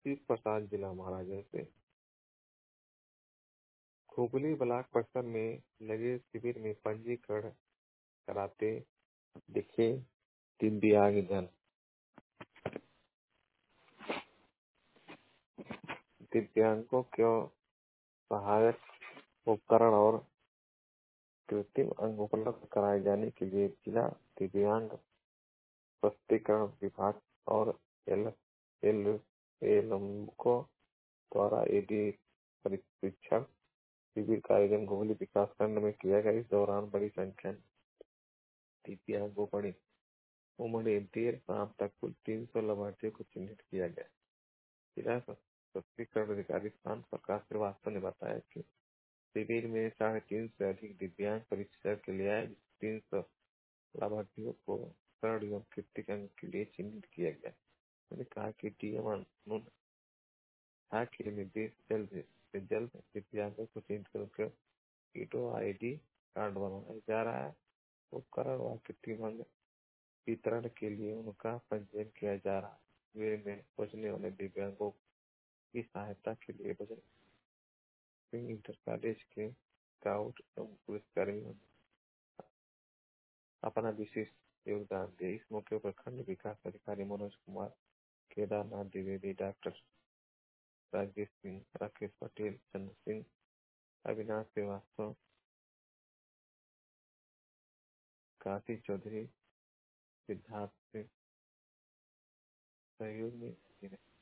शिव प्रसाद जिला महाराजा से हुगली ब्लॉक परिसर में लगे शिविर में पंजीकरण कराते दिखे दिव्यांगजन। दिव्यांगों को सहायक उपकरण और कृत्रिम अंग उपलब्ध कराए जाने के लिए जिला दिव्यांग सशक्तिकरण विभाग और एल एल एलमको द्वारा एडी प्रशिक्षण शिविर का आयोजन हुगली विकास खंड में किया गया। इस दौरान बड़ी संख्या में दिव्यांगों बड़ी उमड़ी देर शाम तक कुल 300 लाभार्थियों को चिन्हित किया गया। जिला सशक्तिकरण अधिकारी शांत प्रकाश श्रीवास्तव ने बताया कि शिविर में 350 से अधिक दिव्यांग परीक्षण के लिए आए। 300 लाभार्थियों को कर्ण एवं कृत्रिम अंग के लिए चिन्हित किया गया। उन्होंने कहा कि डीएम के निर्देश जल्द से जल्द दिव्यांगों को चिन्हित कर कीटो आईडी कार्ड बनाया जा रहा है। उपकरण व कृत्रिम अंग वितरण के लिए उनका पंजीयन किया जा रहा है। शिविर में पहुंचने वाले दिव्यांगों की सहायता के लिए बजरंग सिंह इंटर कॉलेज के स्काउट एवं पुलिसकर्मियों ने अपना विशेष योगदान दिया। इस मौके पर खंड विकास अधिकारी मनोज कुमार, केदारनाथ द्विवेदी, डॉक्टर राजेश सिंह, राकेश पटेल, चंद्र सिंह, अविनाश श्रीवास्तव, काशी चौधरी, सिद्धार्थ सिंह सहयोग में